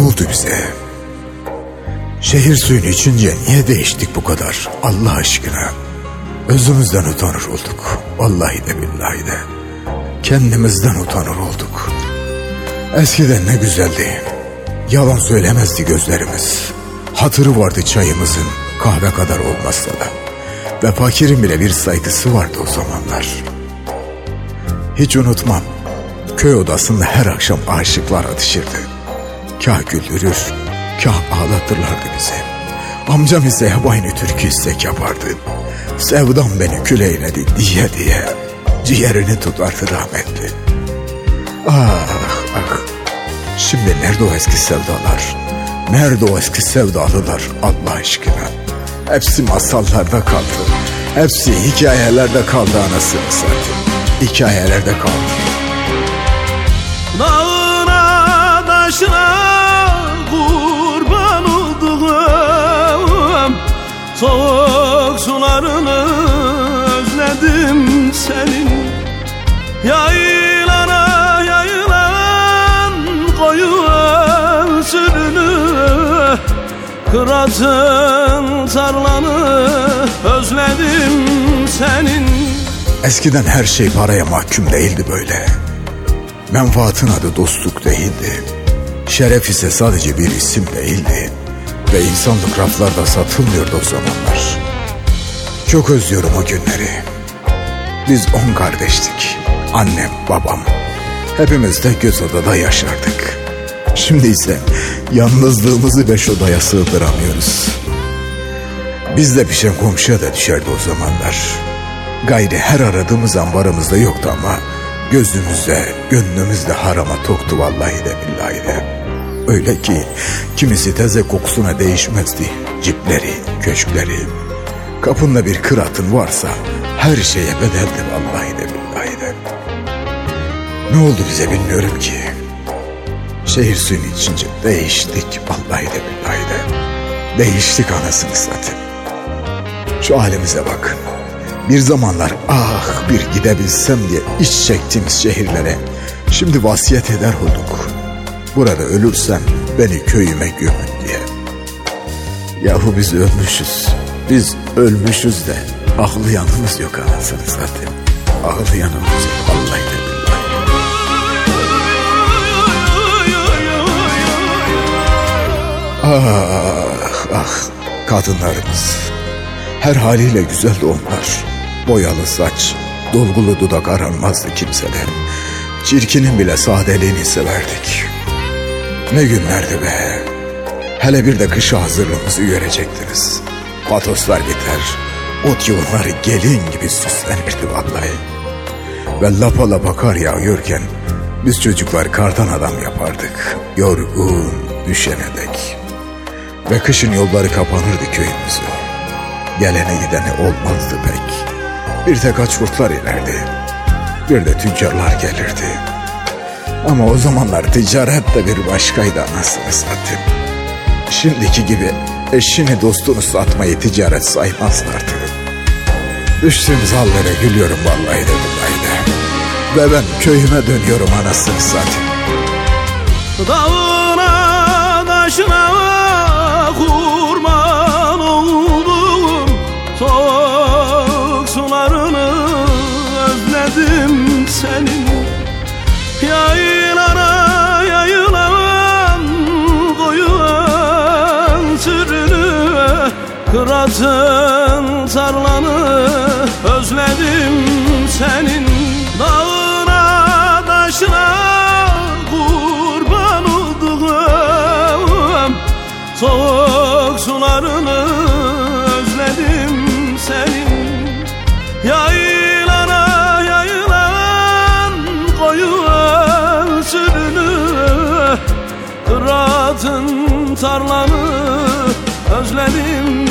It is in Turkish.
oldu bize? Şehir suyunu içince niye değiştik bu kadar Allah aşkına? Özümüzden utanır olduk. Vallahi de billahi de. Kendimizden utanır olduk. Eskiden ne güzeldi. Yalan söylemezdi gözlerimiz. Hatırı vardı çayımızın, kahve kadar olmazsa da. Ve fakirin bile bir saygısı vardı o zamanlar. Hiç unutmam. Köy odasında her akşam aşıklar atışırdı. Kah güldürür, kah ağlatırlardı bizi. Amcam ise hep aynı türkü istek yapardı. Sevdam beni kül eyledi diye diye ciğerini tutardı rahmetli. Ah ah. Şimdi nerede o eski sevdalar? Nerede o eski sevdalılar Allah aşkına? Hepsi masallarda kaldı. Hepsi hikayelerde kaldı anasını satayım. Hikayelerde kaldı. Dağına taşına kurban olduğum, soğuk sularını özledim senin. Yaylana yayılan koyu sürünü, kıratın tarlanı özledim senin. Eskiden her şey paraya mahkum değildi böyle. Menfaatın adı dostluk değildi. Şeref ise sadece bir isim değildi. Ve insanlık raflarda satılmıyordu o zamanlar. Çok özlüyorum o günleri. Biz 10 kardeştik. Annem, babam. Hepimiz de göz odada yaşardık. Şimdi ise yalnızlığımızı 5 odaya sığdıramıyoruz. Bizde pişen komşuya da düşerdi o zamanlar. Gayri her aradığımız ambarımızda yoktu ama gözümüzde, gönlümüzde harama toktu vallahi de billahi de. Öyle ki kimisi teze kokusuna değişmezdi. Cipleri, köşkleri. Kapında bir kıratın varsa her şeye bedeldi vallahi de billahi de. Ne oldu bize bilmiyorum ki. Şehir suyunu içince değiştik vallahi de billahi de. Değiştik anasını satayım. Şu halimize bakın. Bir zamanlar ah bir gidebilsem diye iç çektiğimiz şehirlere şimdi vasiyet eder olduk. Burada ölürsem beni köyüme gömün diye. Yahu biz ölmüşüz. Biz ölmüşüz de ağlayanımız yok anasını satayım. Ağlayanımız yok vallahi de billahi. Ah ah kadınlarımız. Her haliyle güzeldi onlar. Boyalı saç, dolgulu dudak aranmazdı kimseden. Çirkinin bile sadeliğini severdik. Ne günlerdi be. Hele bir de kışa hazırlığımızı görecektiniz. Patoslar biter, ot yığınları gelin gibi süslenirdi vallahi. Ve lapa lapa kar yağıyorken biz çocuklar kardan adam yapardık. Yorgun, düşene dek. Ve kışın yolları kapanırdı köyümüzü. Gelene gidene olmazdı pek. Bir tek aç kurtlar inerdi. Bir de tüccarlar gelirdi. Ama o zamanlar ticaret de bir başkaydı anasını satayım. Şimdiki gibi eşini dostunu satmayı ticaret saymazlardı. Düştüğümüz hallere gülüyorum vallahi de billahi de. Ve ben köyüme dönüyorum anasını satayım. Dağına taşına kurban oldum, soğuk sularını özledim senin. Yaylana yayılan koyun sürünü, kıratın tarlanı özledim senin. Dağına taşına kurban olduğum, soğuk sularını özledim senin. Yaylana yayılan koyun sürünü, kıratın tarlanı özledim